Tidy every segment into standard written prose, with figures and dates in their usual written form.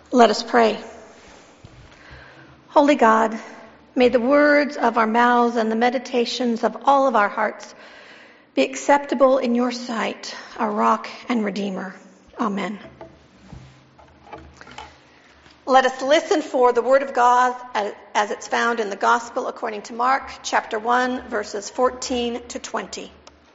Let us pray. Holy God, may the words of our mouths and the meditations of all of our hearts be acceptable in your sight, our rock and redeemer. Amen. Let us listen for the word of God as it's found in the Gospel according to Mark, chapter 1, verses 14 to 20.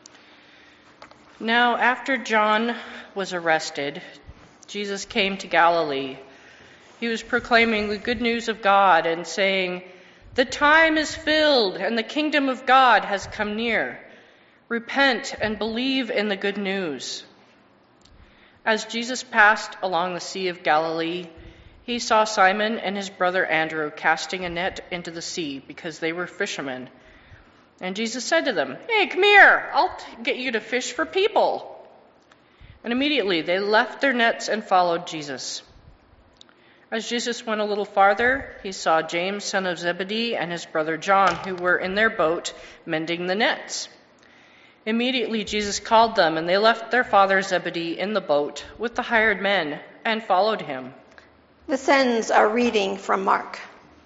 Now, after John was arrested, Jesus came to Galilee. He was proclaiming the good news of God and saying, "The time is filled and the kingdom of God has come near. Repent and believe in the good news." As Jesus passed along the Sea of Galilee, he saw Simon and his brother Andrew casting a net into the sea because they were fishermen. And Jesus said to them, "Hey, come here, I'll get you to fish for people." And immediately they left their nets and followed Jesus. As Jesus went a little farther, he saw James, son of Zebedee, and his brother John, who were in their boat mending the nets. Immediately Jesus called them, and they left their father Zebedee in the boat with the hired men and followed him. This ends our reading from Mark.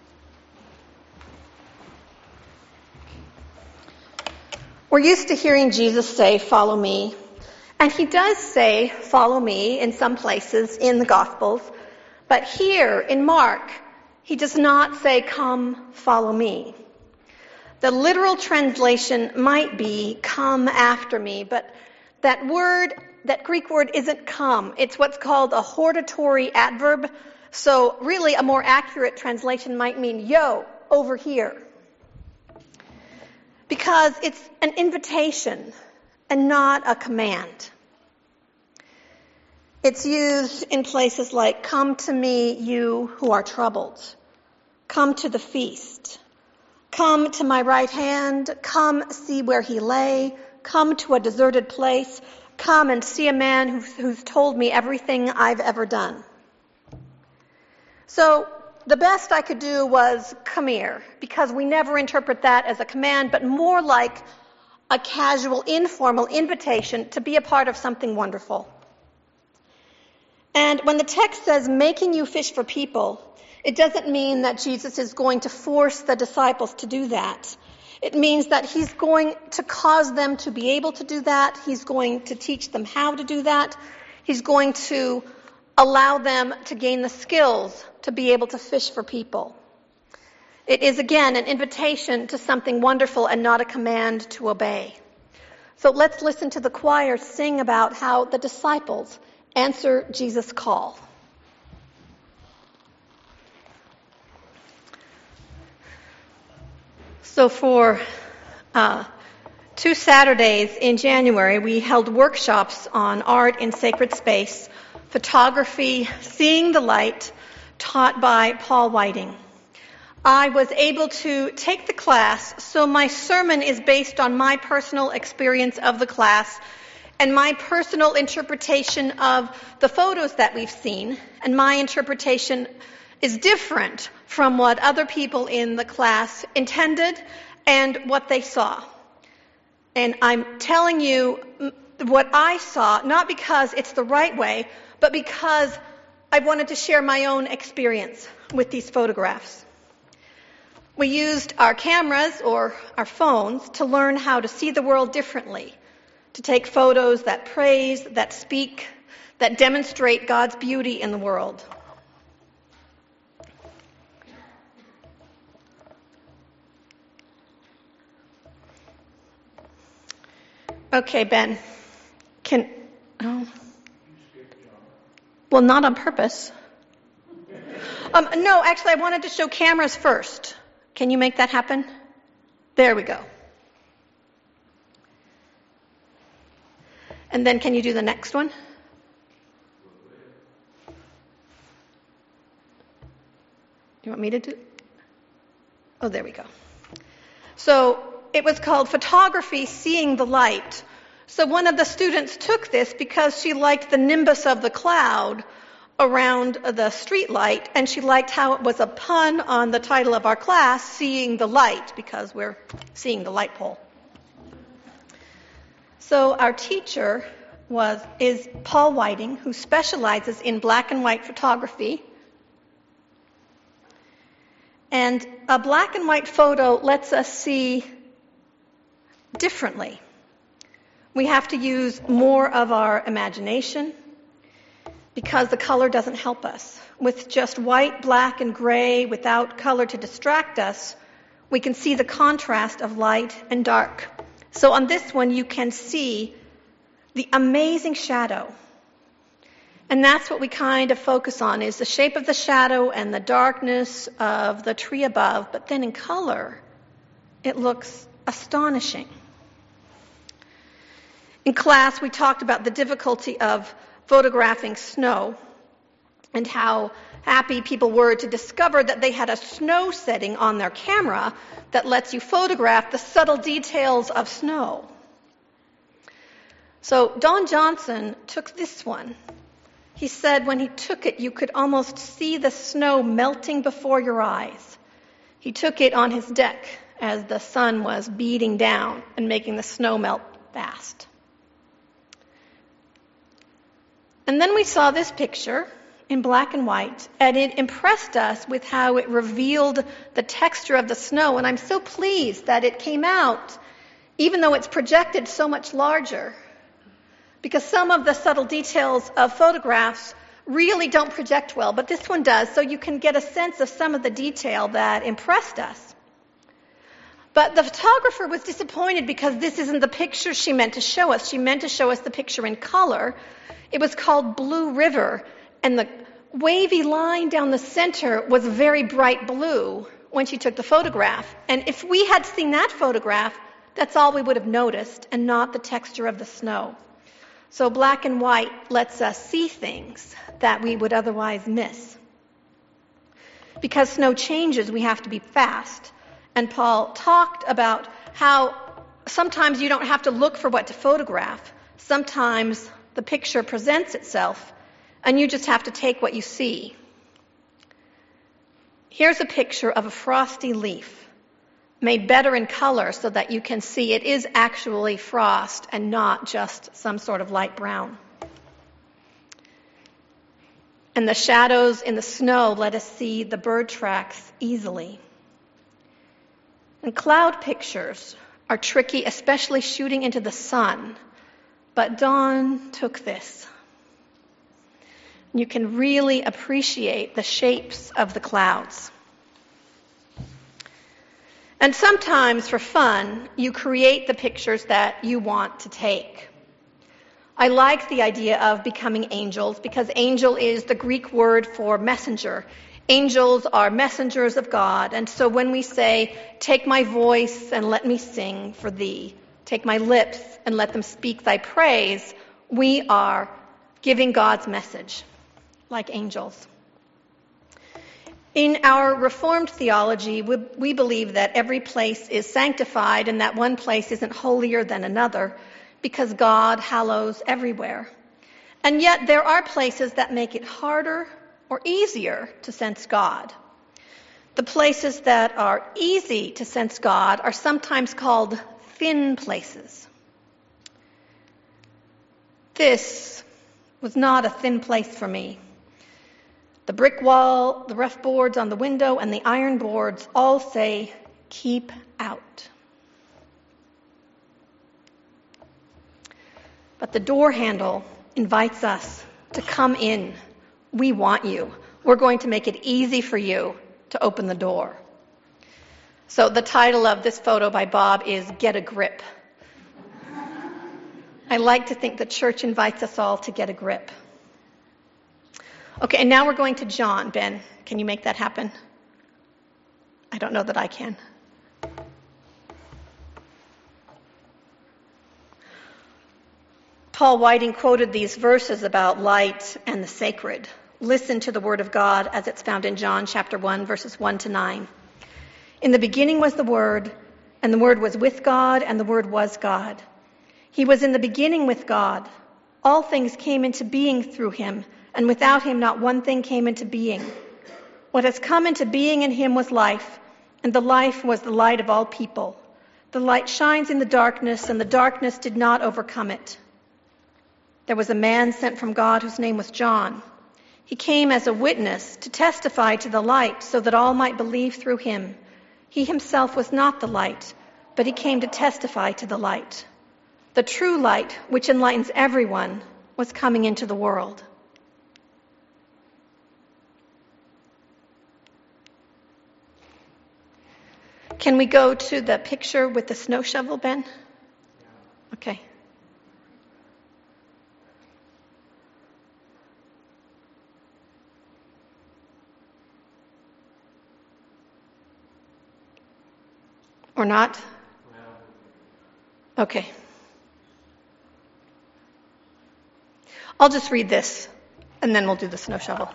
We're used to hearing Jesus say, "Follow me." And he does say, "Follow me," in some places in the Gospels. But here in Mark, he does not say, "Come, follow me." The literal translation might be, "Come after me," but that Greek word isn't come. It's what's called a hortatory adverb. So really a more accurate translation might mean, "Yo, over here." Because it's an invitation and not a command. It's used in places like, "Come to me, you who are troubled. Come to the feast. Come to my right hand. Come see where he lay. Come to a deserted place. Come and see a man who's told me everything I've ever done." So the best I could do was, "Come here," because we never interpret that as a command, but more like a casual, informal invitation to be a part of something wonderful. And when the text says making you fish for people, it doesn't mean that Jesus is going to force the disciples to do that. It means that he's going to cause them to be able to do that. He's going to teach them how to do that. He's going to allow them to gain the skills to be able to fish for people. It is, again, an invitation to something wonderful and not a command to obey. So let's listen to the choir sing about how the disciples answer Jesus' call. So for 2 Saturdays in January, we held workshops on art in sacred space, photography, seeing the light, taught by Paul Whiting. I was able to take the class, so my sermon is based on my personal experience of the class and my personal interpretation of the photos that we've seen, and my interpretation is different from what other people in the class intended and what they saw. And I'm telling you what I saw, not because it's the right way, but because I wanted to share my own experience with these photographs. We used our cameras or our phones to learn how to see the world differently, to take photos that praise, that speak, that demonstrate God's beauty in the world. Okay, Ben. Well, not on purpose. No, actually, I wanted to show cameras first. Can you make that happen? There we go. And then can you do the next one? You want me to do? Oh, there we go. So it was called Photography, Seeing the Light. So one of the students took this because she liked the nimbus of the cloud around the street light, and she liked how it was a pun on the title of our class, Seeing the Light, because we're seeing the light pole. So our teacher is Paul Whiting, who specializes in black and white photography, And a black and white photo lets us see differently. We have to use more of our imagination because the color doesn't help us. With just white, black, and gray without color to distract us, we can see the contrast of light and dark. So on this one, you can see the amazing shadow. And that's what we kind of focus on, is the shape of the shadow and the darkness of the tree above. But then in color, it looks astonishing. In class, we talked about the difficulty of photographing snow and how happy people were to discover that they had a snow setting on their camera that lets you photograph the subtle details of snow. So Don Johnson took this one. He said when he took it, you could almost see the snow melting before your eyes. He took it on his deck as the sun was beating down and making the snow melt fast. And then we saw this picture in black and white, and it impressed us with how it revealed the texture of the snow. And I'm so pleased that it came out, even though it's projected so much larger, because some of the subtle details of photographs really don't project well, but this one does, so you can get a sense of some of the detail that impressed us. But the photographer was disappointed because this isn't the picture she meant to show us. She meant to show us the picture in color. It was called Blue River, and the wavy line down the center was very bright blue when she took the photograph. And if we had seen that photograph, that's all we would have noticed, and not the texture of the snow. So black and white lets us see things that we would otherwise miss. Because snow changes, we have to be fast. And Paul talked about how sometimes you don't have to look for what to photograph. Sometimes the picture presents itself, and you just have to take what you see. Here's a picture of a frosty leaf, made better in color so that you can see it is actually frost and not just some sort of light brown. And the shadows in the snow let us see the bird tracks easily. And cloud pictures are tricky, especially shooting into the sun. But Don took this. You can really appreciate the shapes of the clouds. And sometimes, for fun, you create the pictures that you want to take. I like the idea of becoming angels because angel is the Greek word for messenger. Angels are messengers of God. And so when we say, take my voice and let me sing for thee, take my lips and let them speak thy praise, we are giving God's message like angels. In our Reformed theology, we believe that every place is sanctified and that one place isn't holier than another because God hallows everywhere. And yet there are places that make it harder or easier to sense God. The places that are easy to sense God are sometimes called thin places. This was not a thin place for me. The brick wall, the rough boards on the window, and the iron boards all say, keep out. But the door handle invites us to come in. We want you. We're going to make it easy for you to open the door. So the title of this photo by Bob is Get a Grip. I like to think the church invites us all to get a grip. Okay, and now we're going to John. Ben, can you make that happen? I don't know that I can. Paul Whiting quoted these verses about light and the sacred. Listen to the word of God as it's found in John chapter 1, verses 1 to 9. In the beginning was the Word, and the Word was with God, and the Word was God. He was in the beginning with God. All things came into being through him, and without him not one thing came into being. What has come into being in him was life, and the life was the light of all people. The light shines in the darkness, and the darkness did not overcome it. There was a man sent from God whose name was John. He came as a witness to testify to the light so that all might believe through him. He himself was not the light, but he came to testify to the light. The true light, which enlightens everyone, was coming into the world. Can we go to the picture with the snow shovel, Ben? Okay. Or not? Okay. I'll just read this, and then we'll do the snow shovel.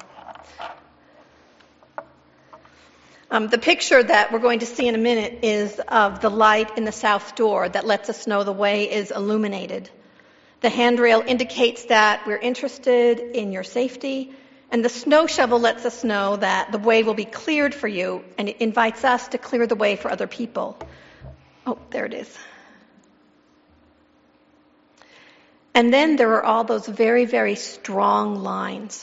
The picture that we're going to see in a minute is of the light in the south door that lets us know the way is illuminated. The handrail indicates that we're interested in your safety, and the snow shovel lets us know that the way will be cleared for you, and it invites us to clear the way for other people. Oh, there it is. And then there are all those very, very strong lines.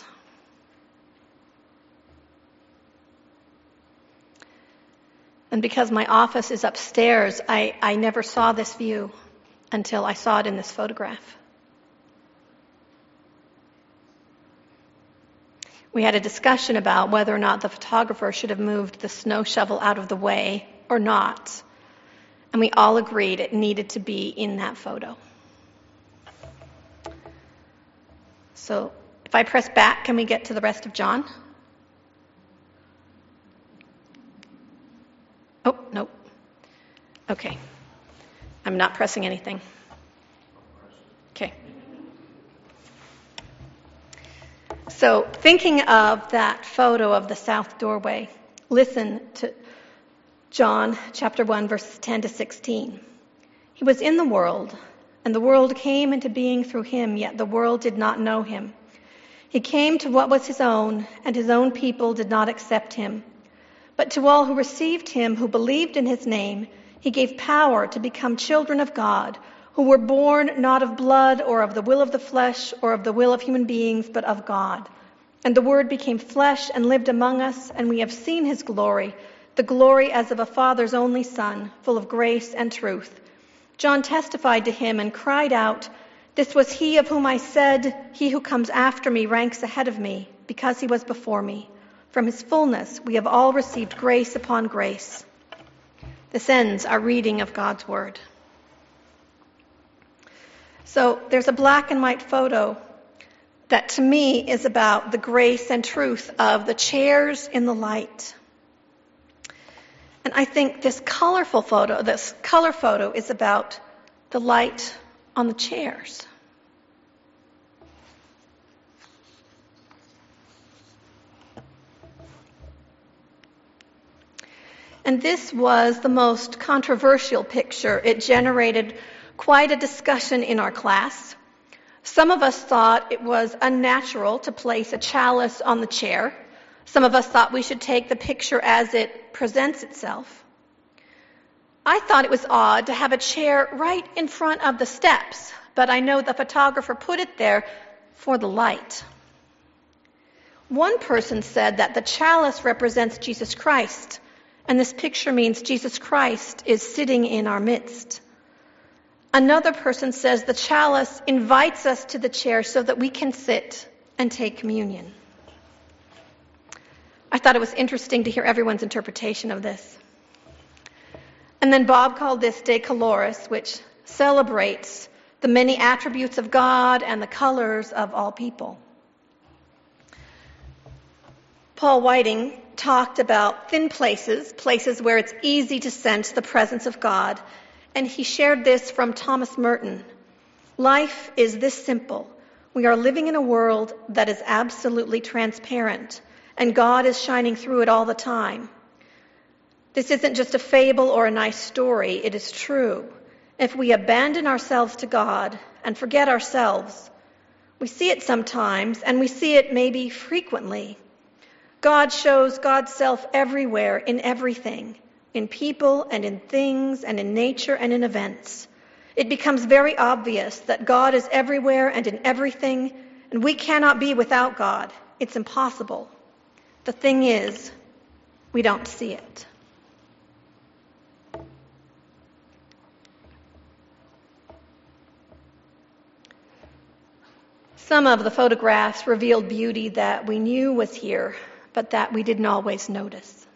And because my office is upstairs, I never saw this view until I saw it in this photograph. We had a discussion about whether or not the photographer should have moved the snow shovel out of the way or not. And we all agreed it needed to be in that photo. So if I press back, can we get to the rest of John? Oh, nope. Okay. I'm not pressing anything. Okay. So thinking of that photo of the south doorway, listen to John chapter 1, verses 10 to 16. He was in the world, and the world came into being through him, yet the world did not know him. He came to what was his own, and his own people did not accept him. But to all who received him, who believed in his name, he gave power to become children of God, who were born not of blood or of the will of the flesh or of the will of human beings, but of God. And the Word became flesh and lived among us, and we have seen his glory, the glory as of a Father's only Son, full of grace and truth. John testified to him and cried out, "This was he of whom I said, 'He who comes after me ranks ahead of me,' because he was before me. From his fullness we have all received grace upon grace." This ends our reading of God's Word. So there's a black and white photo that to me is about the grace and truth of the chairs in the light. And I think this color photo is about the light on the chairs. And this was the most controversial picture. It generated quite a discussion in our class. Some of us thought it was unnatural to place a chalice on the chair. Some of us thought we should take the picture as it presents itself. I thought it was odd to have a chair right in front of the steps, but I know the photographer put it there for the light. One person said that the chalice represents Jesus Christ, and this picture means Jesus Christ is sitting in our midst. Another person says the chalice invites us to the chair so that we can sit and take communion. I thought it was interesting to hear everyone's interpretation of this. And then Bob called this De Coloris, which celebrates the many attributes of God and the colors of all people. Paul Whiting talked about thin places where it's easy to sense the presence of God, and he shared this from Thomas Merton. Life is this simple. We are living in a world that is absolutely transparent, and God is shining through it all the time. This isn't just a fable or a nice story, it is true. If we abandon ourselves to God and forget ourselves, we see it sometimes, and we see it maybe frequently. God shows God's self everywhere, in everything, in people and in things and in nature and in events. It becomes very obvious that God is everywhere and in everything, and we cannot be without God. It's impossible. The thing is, we don't see it. Some of the photographs revealed beauty that we knew was here, but that we didn't always notice.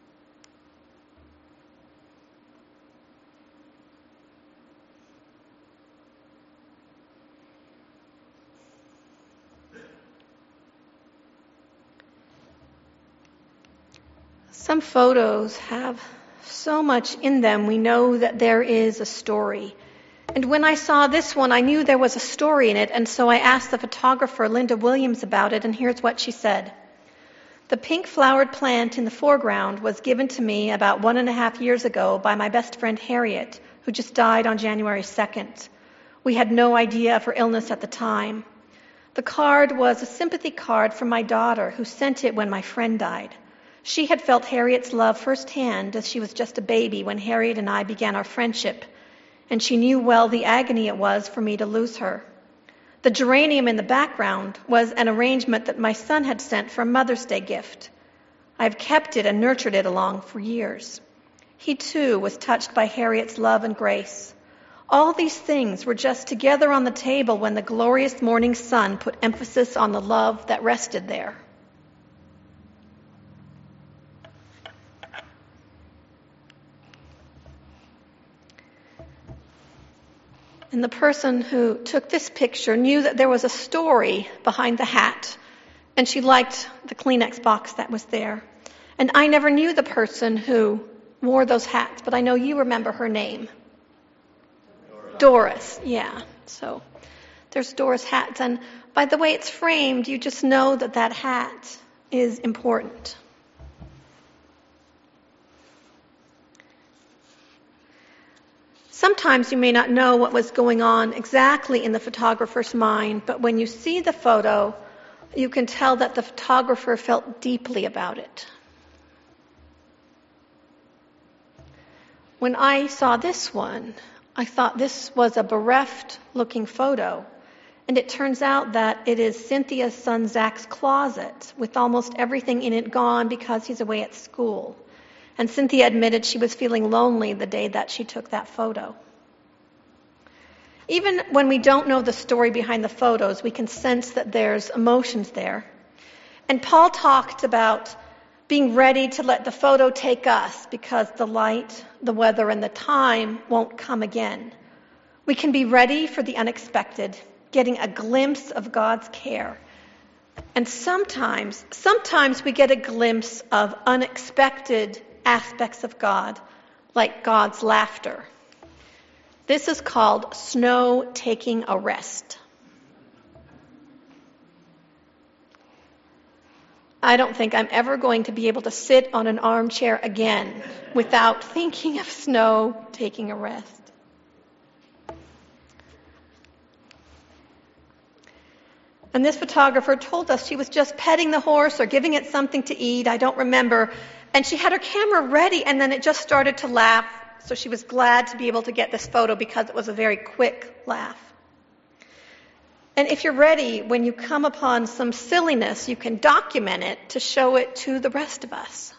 Some photos have so much in them, we know that there is a story. And when I saw this one, I knew there was a story in it, and so I asked the photographer, Linda Williams, about it, and here's what she said. The pink-flowered plant in the foreground was given to me about 1.5 years ago by my best friend Harriet, who just died on January 2nd. We had no idea of her illness at the time. The card was a sympathy card from my daughter, who sent it when my friend died. She had felt Harriet's love firsthand as she was just a baby when Harriet and I began our friendship, and she knew well the agony it was for me to lose her. The geranium in the background was an arrangement that my son had sent for a Mother's Day gift. I've kept it and nurtured it along for years. He, too, was touched by Harriet's love and grace. All these things were just together on the table when the glorious morning sun put emphasis on the love that rested there. And the person who took this picture knew that there was a story behind the hat, and she liked the Kleenex box that was there. And I never knew the person who wore those hats, but I know you remember her name. Doris, yeah. So there's Doris hats. And by the way it's framed, you just know that that hat is important. Sometimes you may not know what was going on exactly in the photographer's mind, but when you see the photo, you can tell that the photographer felt deeply about it. When I saw this one, I thought this was a bereft-looking photo, and it turns out that it is Cynthia's son Zach's closet, with almost everything in it gone because he's away at school. And Cynthia admitted she was feeling lonely the day that she took that photo. Even when we don't know the story behind the photos, we can sense that there's emotions there. And Paul talked about being ready to let the photo take us because the light, the weather, and the time won't come again. We can be ready for the unexpected, getting a glimpse of God's care. And sometimes we get a glimpse of unexpected aspects of God, like God's laughter. This is called snow taking a rest. I don't think I'm ever going to be able to sit on an armchair again without thinking of snow taking a rest. And this photographer told us she was just petting the horse or giving it something to eat, I don't remember, and she had her camera ready and then it just started to laugh, so she was glad to be able to get this photo because it was a very quick laugh. And if you're ready, when you come upon some silliness, you can document it to show it to the rest of us.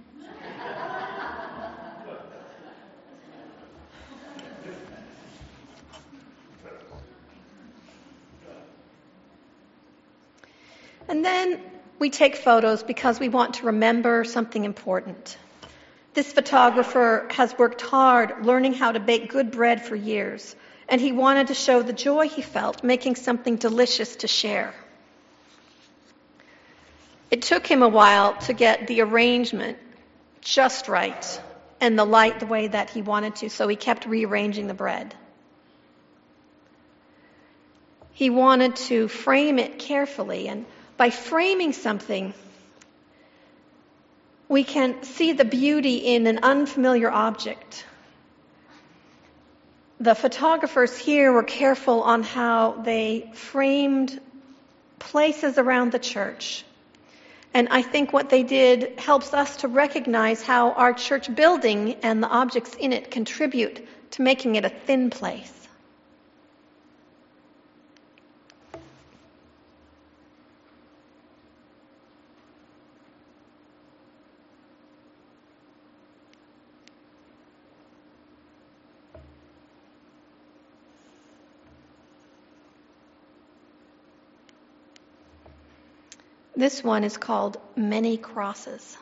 And then we take photos because we want to remember something important. This photographer has worked hard learning how to bake good bread for years, and he wanted to show the joy he felt making something delicious to share. It took him a while to get the arrangement just right and the light the way that he wanted to, so he kept rearranging the bread. He wanted to frame it carefully, and by framing something, we can see the beauty in an unfamiliar object. The photographers here were careful on how they framed places around the church. And I think what they did helps us to recognize how our church building and the objects in it contribute to making it a thin place. This one is called Many Crosses.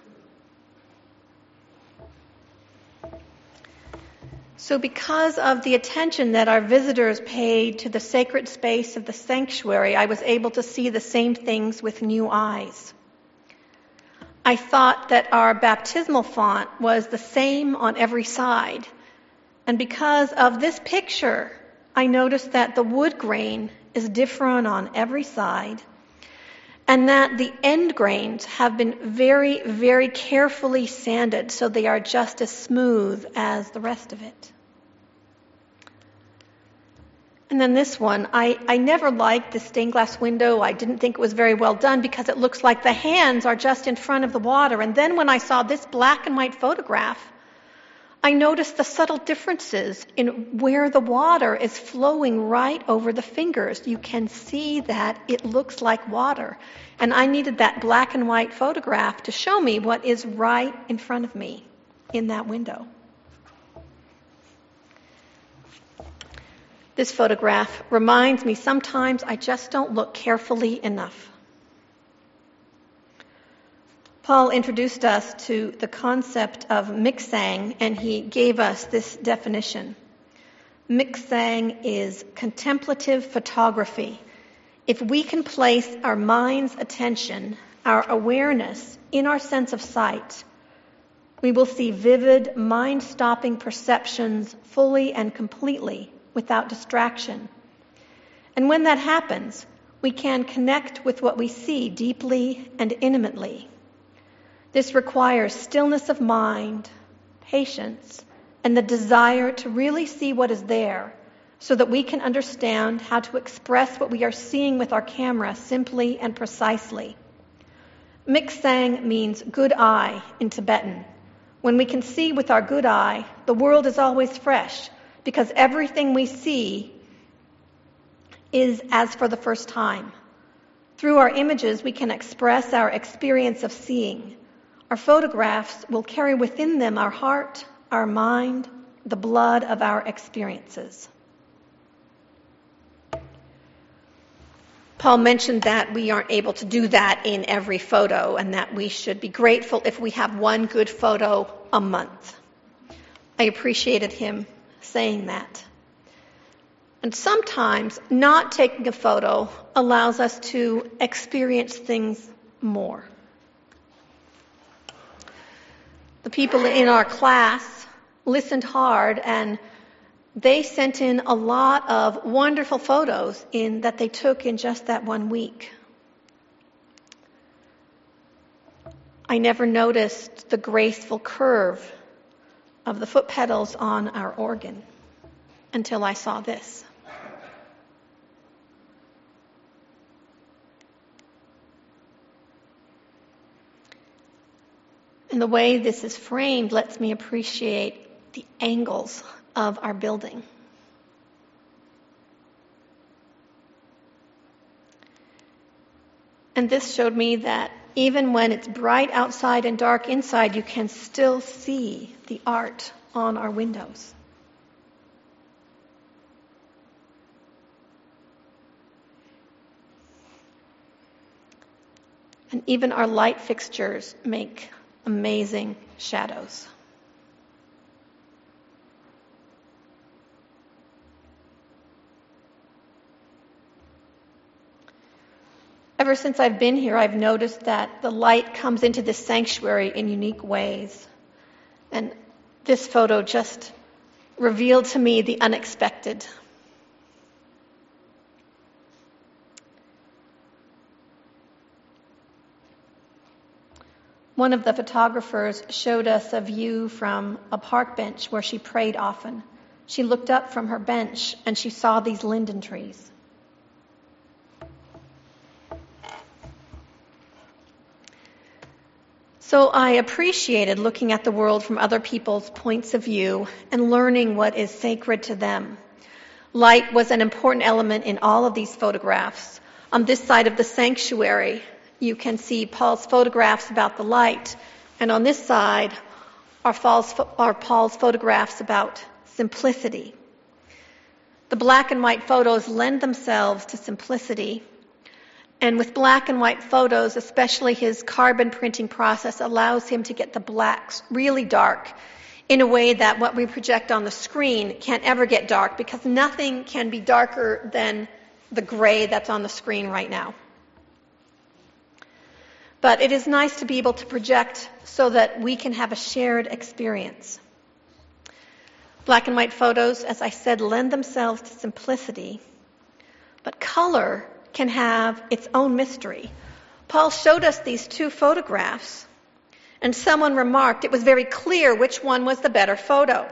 So because of the attention that our visitors paid to the sacred space of the sanctuary, I was able to see the same things with new eyes. I thought that our baptismal font was the same on every side. And because of this picture, I noticed that the wood grain is different on every side, and that the end grains have been very, very carefully sanded so they are just as smooth as the rest of it. And then this one, I never liked the stained glass window. I didn't think it was very well done because it looks like the hands are just in front of the water. And then when I saw this black and white photograph, I noticed the subtle differences in where the water is flowing right over the fingers. You can see that it looks like water. And I needed that black and white photograph to show me what is right in front of me in that window. This photograph reminds me sometimes I just don't look carefully enough. Paul introduced us to the concept of miksang, and he gave us this definition. Miksang is contemplative photography. If we can place our mind's attention, our awareness, in our sense of sight, we will see vivid, mind-stopping perceptions fully and completely, without distraction. And when that happens, we can connect with what we see deeply and intimately. This requires stillness of mind, patience, and the desire to really see what is there so that we can understand how to express what we are seeing with our camera simply and precisely. Miksang means good eye in Tibetan. When we can see with our good eye, the world is always fresh, because everything we see is as for the first time. Through our images, we can express our experience of seeing. Our photographs will carry within them our heart, our mind, the blood of our experiences. Paul mentioned that we aren't able to do that in every photo, and that we should be grateful if we have one good photo a month. I appreciated him saying that. And sometimes not taking a photo allows us to experience things more. The people in our class listened hard, and they sent in a lot of wonderful photos that they took in just that 1 week. I never noticed the graceful curve of the foot pedals on our organ until I saw this. And the way this is framed lets me appreciate the angles of our building. And this showed me that even when it's bright outside and dark inside, you can still see the art on our windows. And even our light fixtures make amazing shadows. Ever since I've been here, I've noticed that the light comes into this sanctuary in unique ways. And this photo just revealed to me the unexpected. One of the photographers showed us a view from a park bench where she prayed often. She looked up from her bench and she saw these linden trees. So I appreciated looking at the world from other people's points of view and learning what is sacred to them. Light was an important element in all of these photographs. On this side of the sanctuary, you can see Paul's photographs about the light, and on this side are Paul's photographs about simplicity. The black and white photos lend themselves to simplicity, And with black and white photos, especially his carbon printing process allows him to get the blacks really dark in a way that what we project on the screen can't ever get dark, because nothing can be darker than the gray that's on the screen right now. But it is nice to be able to project so that we can have a shared experience. Black and white photos, as I said, lend themselves to simplicity, but color can have its own mystery. Paul showed us these two photographs, and someone remarked it was very clear which one was the better photo.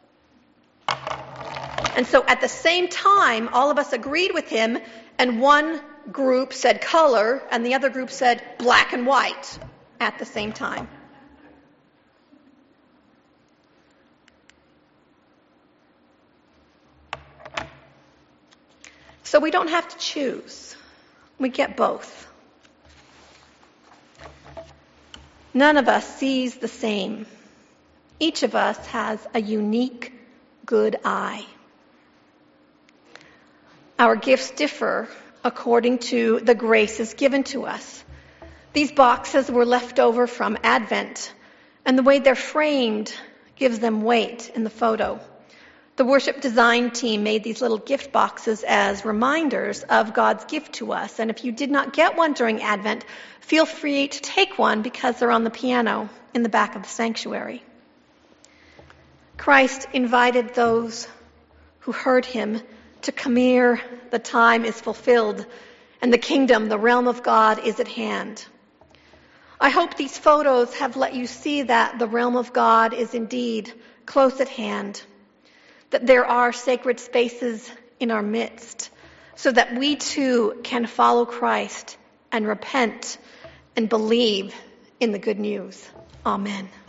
And so at the same time, all of us agreed with him, and one group said color, and the other group said black and white at the same time. So we don't have to choose. We get both. None of us sees the same. Each of us has a unique good eye. Our gifts differ according to the graces given to us. These boxes were left over from Advent, and the way they're framed gives them weight in the photo. The worship design team made these little gift boxes as reminders of God's gift to us. And if you did not get one during Advent, feel free to take one because they're on the piano in the back of the sanctuary. Christ invited those who heard him to come here. The time is fulfilled, and the kingdom, the realm of God, is at hand. I hope these photos have let you see that the realm of God is indeed close at hand, that there are sacred spaces in our midst, so that we too can follow Christ and repent and believe in the good news. Amen.